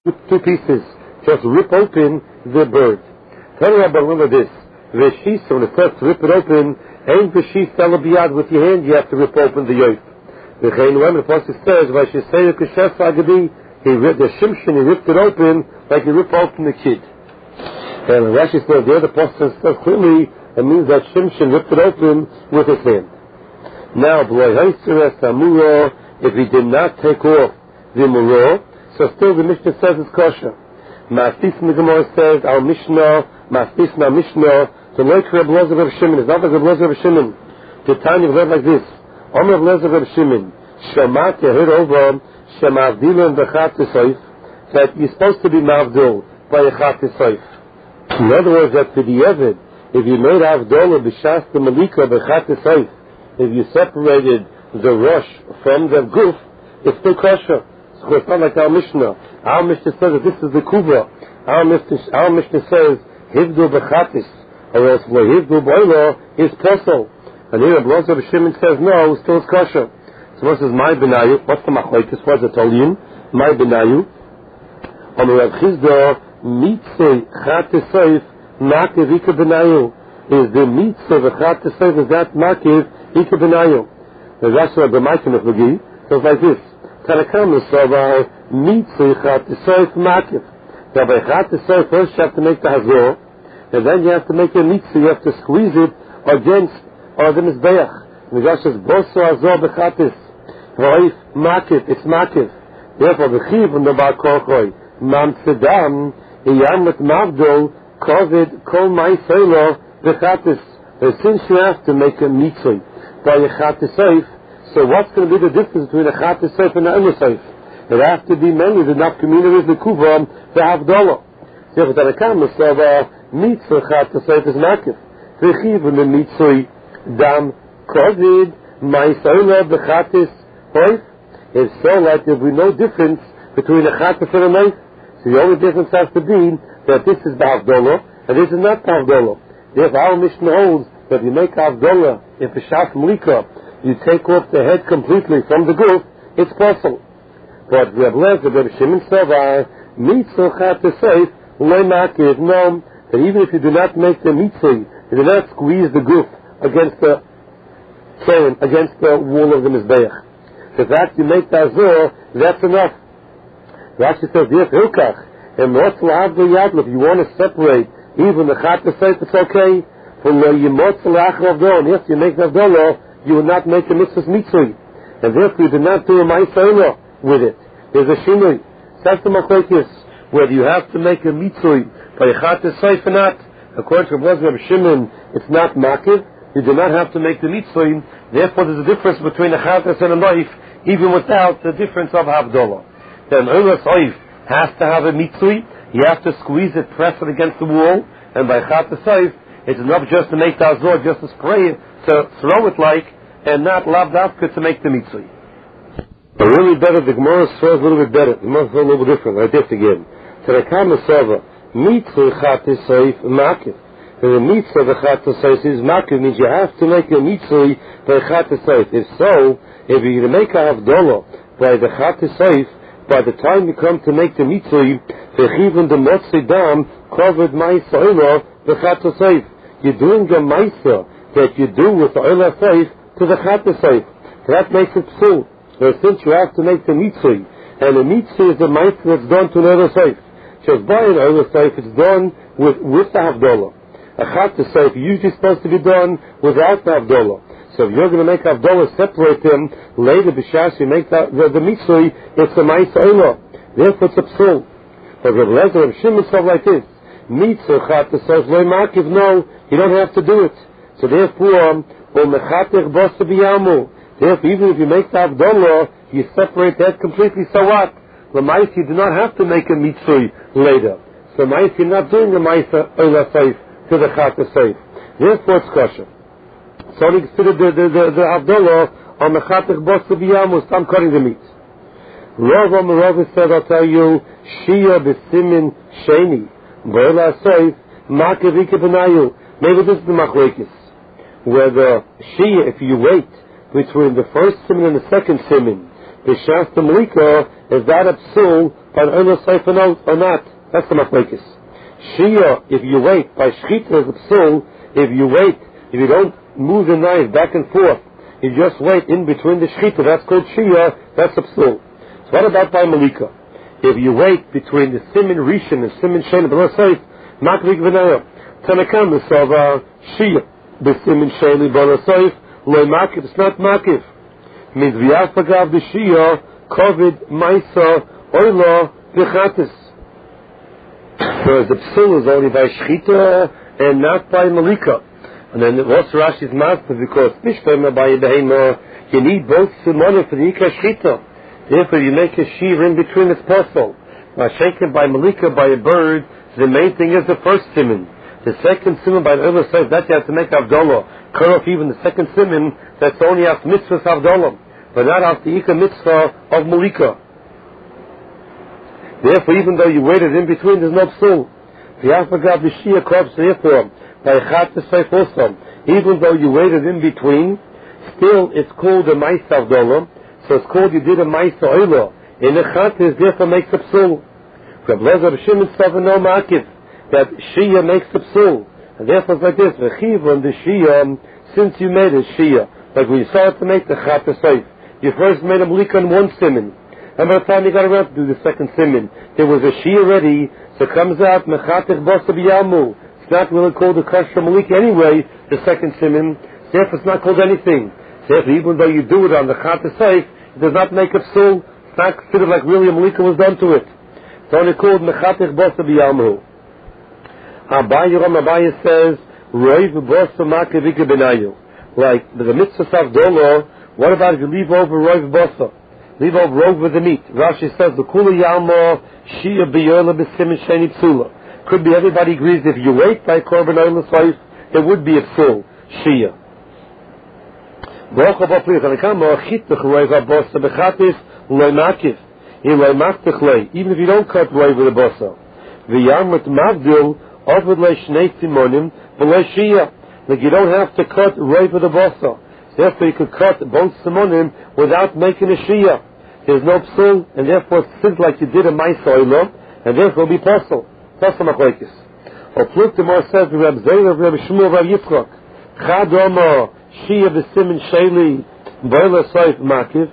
two pieces. Just rip open the bird. Tell Rabbi remember this. Veshisa, when it says to rip it open, ain't veshisa alabiyad with your hand, you have to rip open the yoif. V'chein when the pasuk says, Vashisei k'shef agadi, the shimshin, he ripped it open like you rip open the kid. And Rashi says, the other pasuk says clearly, it means that shimshin ripped it open with his hand. Now, if he did not take off the murah, so still the Mishnah says it's kosher. Ma'astis in the Gemara says, our Mishnah, Ma'astis na Mishnah, the like Reb Lezer Reb Shimon, it's not like Reb Lezer Reb Shimon. The Tanya read like this, Omer Reb Lezer Reb Shimon, Shamat heard over, Shemavdilen b'chat t'soif, that you're supposed to be mavdil by a chat t'soif. In other words, that for the Eved, if you made avdolah b'shas the malika b'chat t'soif, if you separated the rosh from the goof, it's still kosher. So it's not like our Mishnah. Our Mishnah says that this is the kuva. Our Mishnah says hivdu b'chatis, or else lo hivdu b'oilo is posel. And here Rabbi Lezer Shimon says no, still it's kosher. So what says my benayu? What's the machlokes? What's the tolin? My benayu. On Rav Chizda mitzvah chatis soif makiv ika benayu. Is the mitzvah chatis soif is that makiv ika benayu? The Rashi Rabbi Maikin of Lagi says like this. Tarakam L'Sovar mitzvah chatis soif makiv. Now by chatis soif first you have to make the hazor, and then you have to make a mitzvah. You have to squeeze it against the mizbeach. The Rashi says boso hazor b'chatis. Roif makiv. It's makiv. Therefore the chiv from the bar korchoi mam tzedam iyamet mavdol kovid kol ma'iselo b'chatis. Since you have to make a mitzvah by a chatis soif, so what's going to be the difference between a chatis soif and a elu soif? It has to be mainly the nafkamina with the kuvam, the havdalah. Therefore, the rakam l'sava mitzvah chatis soif is makiv. V'chiv and the mitzvah dam kovid ma'iselo b'chatis soif. If so, like there will be no difference between a chatas and a knife. So the only difference has to be that this is the havdalah and this is not the havdalah. Therefore, our Mishnah holds that if you make havdalah, if a shas mlika, you take off the head completely from the goof, it's possible. But Reb Lezer, Reb Shimon Savar, mitzvah chatas soif lo makiv. No, that even if you do not make the mitzvah, you do not squeeze the goof against the wall of the mizbeach. The fact you make the azor, that's enough. Rashi says, yes, hilkach, and if you want to separate even the chatas soif, it's okay. From the yimotzel achravdol, and if you make the avdolah, you will not make a mitzvah, and therefore you do not do a ma'isayla with it. There's a shinui. That's the machlokes, whether you have to make a mitzvah by a chatas soif or not. According to Rabbi Shimon, it's not makiv. You do not have to make the mitzvah. Therefore, there's a difference between a chatas and a knife, even without the difference of havdalah. Then elu soif has to have a mitzvah. You have to squeeze it, press it against the wall, and by chatas soif, it's enough just to make the azor, just to spray it, to throw it like, and not lav dafka to make the mitzvah. But really better, the Gemara throws a little bit better. The Gemara throws a little bit different, like this again. Terakam Asava, mitzvah chatis soif makiv. And the mitzvah of the chatis soif is makiv, means you have to make a mitzvah by chatis soif. If so, if you're going to make a havdalah by the chatis soif, by the time you come to make the mitzvah, v'chivin the motzei dam covered ma'isa'ila the chatis soif. You're doing a ma'isa that you do with the oila soif to the chatas soif. That makes it psul. So since you have to make the mitzvah, and the mitzvah is the ma'isa that's done to an oila soif. Just by an oila soif, it's done with the havdalah. A chatas soif usually supposed to be done without the havdalah. So if you're going to make havdalah, separate them, later b'shas you make the mitzvah, it's a ma'isa oila. Therefore it's a psul. But Reb Lezer, Reb Shimon said like this, mitzvah chatas soif lo makiv, no, you don't have to do it. So therefore, therefore, even if you make the havdalah, you separate that completely. So what? The mice, you do not have to make a mitzvah later. So mice, you're not doing the mice oila soif to the chatas soif. Therefore, it's kosher. So only consider the havdalah on the chatich bos b'yamu. So I'm cutting the meat. Rav Amarav said, I'll tell you, shia b'simin sheni b'oila soif makiv ika b'nayu. Maybe this is the machlokes, where the shia, if you wait between the first siman and the second siman, B'shas the Malika, is that a psul by an Oila Seif or not? That's the machlekes. Shia, if you wait, by Shechita is a psul, if you don't move the knife back and forth, you just wait in between the Shechita, that's called Shia, that's a psul. So what about by Malika? If you wait between the Simin Rishon and Simin Shein, B'lo Seif, Makvik V'naya, Tanakam, the Sava, Shia, the Simin Shein, B'lo Seif, Lo Makif, it's not Makif. Means V'yafagav the Shia, Kovid, Maisa, Oila, V'chatis. Whereas the psul is only by Shechita and not by Malika. And then what's Rashi's master? Because Mishpema by Behema, you need both Simonim for the Ika Shechita. Therefore, you make a shear in between its possible. Now, shaken by Malika, by a bird, the main thing is the first simon. The second simon by the other says that you have to make Avdollah. Cut off even the second simon, that's only after mitzvah Avdollah, but not after the Ika mitzvah of Malika. Therefore, even though you waited in between, there's no psul. V'yafagav b'shia korb, therefore, by Chat Seif also, even though you waited in between, still it's called a Ma'is Avdollah, so it's called you did a Ma'is Oila. In the Chat is therefore makes a psul. Reb Lezer B'Shimon Sava no Makif, that Shia makes a psul. And therefore it's like this, V'chiv on the Shia, since you made a Shia, like we saw it to make the Chat Seif, you first made a Malika on one simon. And by the time you got around to do the second simon, there was a Shia ready, so it comes out, Mechatich Bosa B'Yamu. It's not really called a Kasher Malika anyway, the second simon, therefore it's not called anything. Therefore, even though you do it on the Chat Seif, it does not make a psul, it's not considered like really a Malika was done to it. It's only called Mechatich Bosa B'Yamu. Abaye says, Roiv Bosa Makavika Benayu. Like the mitzvah Avdollah, what about if you leave over Roiv Bosa? Leave over the meat. Rashi says the Kula Yalma Shia Biyola B'Simin Sheni Psula. Could be everybody agrees if you wait by Korban Oila Seif, it would be a psul Shia. Even if you don't cut Roiv with a bosa, the Yarmut Mavdil offered Shnei Simonim below Shia. Like you don't have to cut Roiv with a bosa. Therefore, you could cut both Simonim without making a Shia. There's no psul, and therefore it seems like you did a Ma'is Oila, and therefore it will be possible. That's the machlekes. Or Pluktimor says, Reb Zayla, Reb Shmuel, Reb Yitzchak, Chad Omer, Shia v'Simin Sheili, Boila Seif Makiv.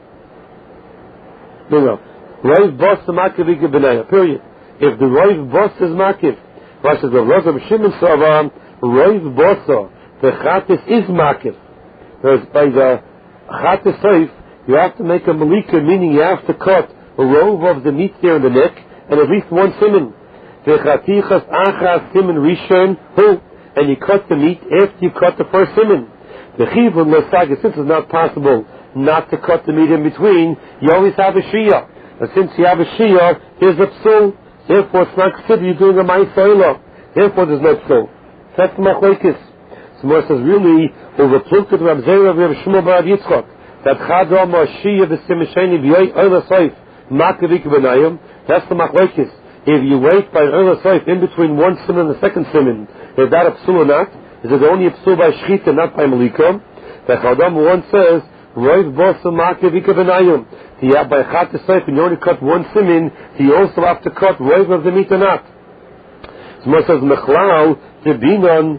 No. Roiv Bos Makiv Ika B'naya, period. If the Roiv Bos is Makiv, Rashi says, Rav Shimon Savam, Roiv Bosa, the Chatis is Makiv. Whereas by the Chat Seif, you have to make a Malika, meaning you have to cut a row of the meat there in the neck, and at least one simon. V'chatichas achas simon rishon hu, and you cut the meat after you cut the first simon. The chivun l'saga, since it's not possible not to cut the meat in between, you always have a shia. And since you have a shia, here's a psul. Therefore, it's not considered you're doing a Ma'is Oila. Therefore, there's no psul. That's the machlekes. So Mor says, really, over Plukut Reb Zera Reb Shmuel Bar Yitzchak, that Chad Omer Shia v'Simin Sheini Oila Seif Makavik B'nayim, that's the machlekes. If you wait by Oila Seif in between one simon and the second simon, is that a psul or not? Is it only a psul by Shechita, not by Malika? The Chad Omer one says, Roiv Bosa Makavik B'nayim. By Chat Seif, when you only cut one simon, do you also have to cut Roiv of the meat or not? So Mor says, Mechlal, the Binon,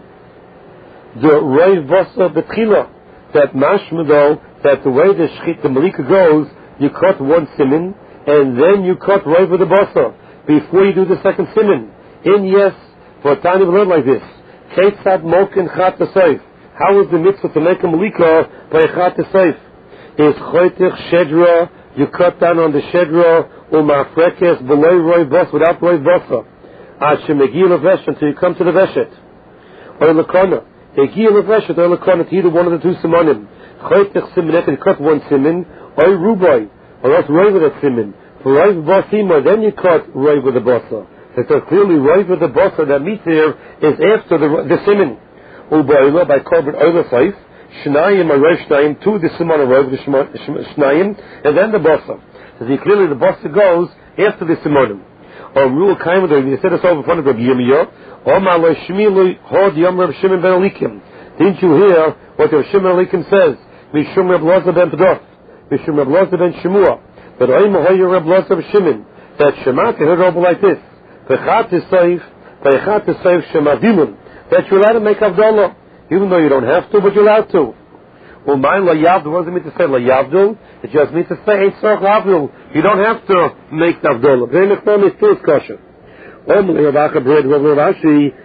the Roiv Bosa B'tchila, that mashma though, that the way the Malika goes, you cut one simon, and then you cut Roiv with the Bosa, before you do the second simon. Yes, for a time you learn like this. Ketzad Mokin Chat Seif. How is the mitzvah to make a Malika by Chat Seif? Is Choytich Shedra, you cut down on the Shedra, Umafrekes, below Roiv Bosa, without Roiv Bosa. Ashemegil Vesh, until you come to the Veshet. Or Lakona. Egil Veshet, or Lakona, to either one of the two simonim. Choytich Simen, you cut one simon, or Rubai, or else Roiv with a simon. For Roiv Bosima, then you cut Roiv with the Bosa. So clearly Roiv with the Bosa, that meat there, is after the simon. Ubaila, by Korban Oila Seif, Shnayim, or Roiv Shnayim, to the simon of Roiv, the Shnayim, and then the Bosa. So clearly the Bosa goes after the simonim. Or Rule Kaimadah, you said this over in front of Rabbi Yirmiyah, Or Malo Shmilu Hod Yom Reb Shimon ben Elikim. Didn't you hear what Reb Shimon ben Elikim says? Mishum Reb Loza ben Pedor. Mishum Reb Elazar ben Shemua. But Oima Hoyer Reb Elazar Shimon. That Shema to hear Rabbi like this. V'chat Yisayif Shemavimun. That you're allowed to make Havdalah. Even though you don't have to, but you're allowed to. Well, mine La Yavdul, what does it mean to say La Yavdul? It just means to say Ein Tzarech L'Havdul. You don't have to make the Havdalah. Very Nechmam is still discussion. Om Le'Rav Acha B'Red Rav Rashi.